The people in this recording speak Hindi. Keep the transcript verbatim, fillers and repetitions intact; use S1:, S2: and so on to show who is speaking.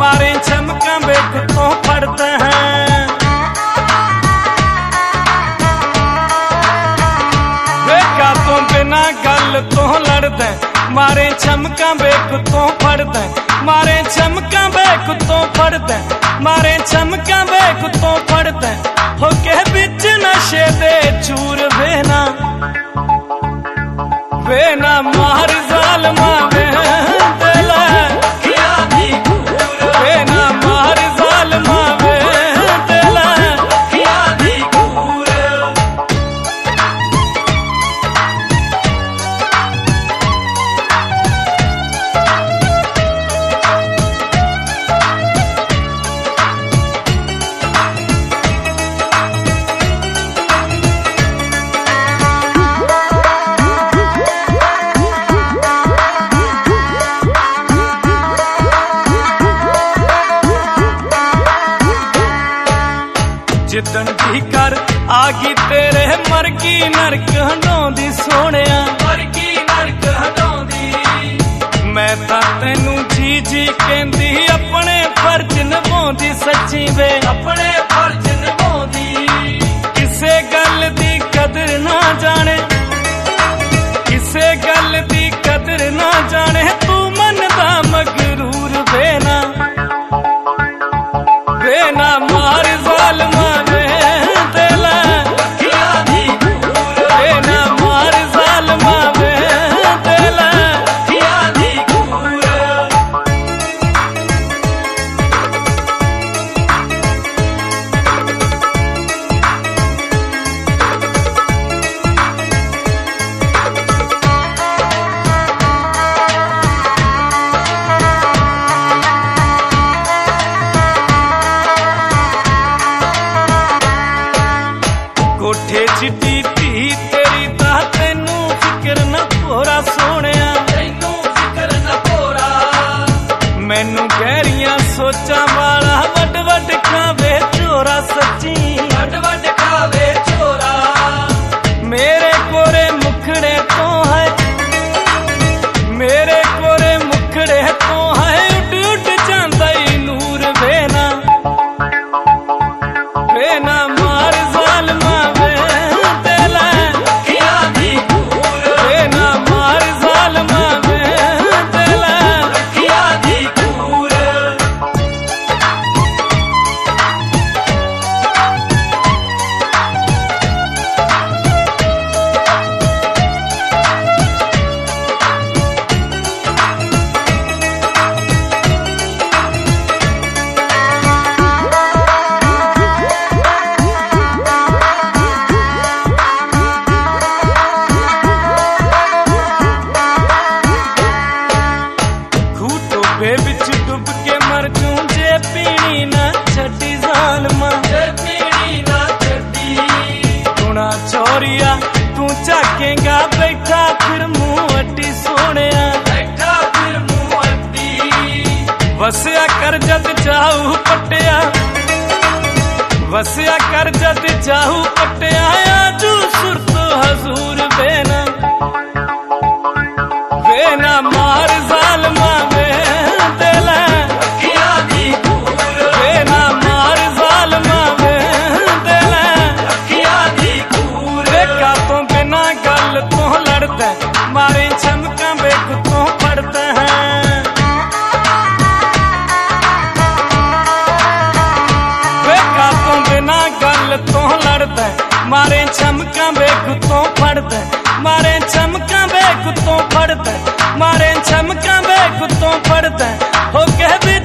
S1: मारे चमका बे कुत्तों फड़ते हैं। बेका तो बिना गल तो लड़ते मारे चमका बे कुत्तों फड़ते मारे चमका बे कुत्तों फड़ते मारे चमका बे कुत्तों फड़ते हो के बिच नशे दे चूर बेना बेना मार जालमा वे दिला बेना मार जालमा वे दिला जिदन दी कर आगी तेरे मरगी नरक हंडोंदी सोहणिया मरगी नरक हंडोंदी मैं तां तैनू जी जी कहंदी अपने फर्ज निभाउंदी सच्ची वे अपने फर्ज निभाउंदी किसे गल दी कदर ना जाने किसे गल दी कदर ना जाने तू मन दा मगरूर बेना बेना मार जालमा कोठे चिट्टी धी तेरी दा तैनू फिक्र न भोरा सोहणिया तैनू फिक्र न भोरा मैनू गहरियां सोचां वाला वड वड खावे चोरा सच्ची वड वड खावे चोरा मेरे कोरे मुखड़े तो है मेरे कोरे मुखड़े तो है उड उड जांदा ई नूर बेना बेना मार जालमा बिच डुब के मर जूं जे पीनी ना छड्डी जालमा जे पीनी ना छड्डी गुना चोरिया तू झाकेगा बैठा फिर मुंह अड्डी सोहणिया बैठा फिर मुंह अड्डी वसिया कर जद जाऊ पटिया वसिया कर जद जाऊ पटिया आजू सुरत हजूर बेना बेना मार जालमा वे मारे चमका बे कुत्तों फड़ते हैं बेका तो बिना गल तो लड़ते मारे चमका बे कुत्तों फड़ते मारे चमका बे कुत्तों फड़ते मारे चमका बे कुत्तों फड़ते हो के